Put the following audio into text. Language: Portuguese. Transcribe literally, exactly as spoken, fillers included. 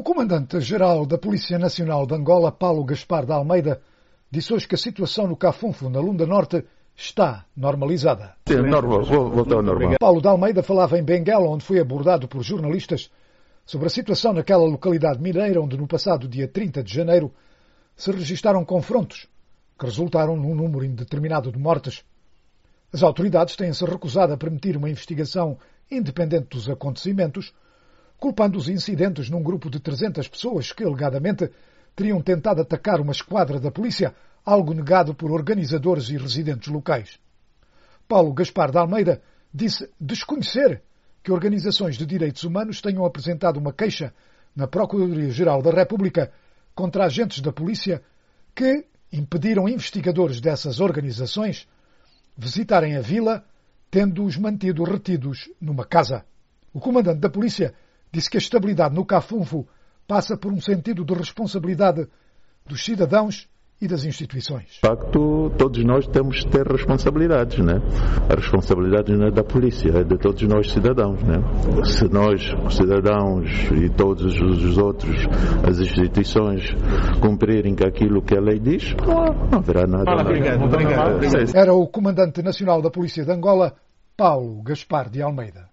O comandante-geral da Polícia Nacional de Angola, Paulo Gaspar de Almeida, disse hoje que a situação no Cafunfo, na Lunda Norte, está normalizada. Sim, normal. Voltou ao normal. Paulo de Almeida falava em Benguela, onde foi abordado por jornalistas sobre a situação naquela localidade mineira, onde no passado dia trinta de janeiro se registaram confrontos que resultaram num número indeterminado de mortes. As autoridades têm-se recusado a permitir uma investigação independente dos acontecimentos, culpando os incidentes num grupo de trezentas pessoas que, alegadamente, teriam tentado atacar uma esquadra da polícia, algo negado por organizadores e residentes locais. Paulo Gaspar de Almeida disse desconhecer que organizações de direitos humanos tenham apresentado uma queixa na Procuradoria-Geral da República contra agentes da polícia que impediram investigadores dessas organizações visitarem a vila, tendo-os mantido retidos numa casa. O comandante da polícia disse que a estabilidade no Cafunfo passa por um sentido de responsabilidade dos cidadãos e das instituições. De facto, todos nós temos que ter responsabilidades, né? A responsabilidade não é da polícia, é de todos nós cidadãos, né? Se nós, cidadãos e todos os outros, as instituições, cumprirem com aquilo que a lei diz, não haverá nada. Ah, obrigado, obrigado, obrigado. Era o comandante nacional da Polícia de Angola, Paulo Gaspar de Almeida.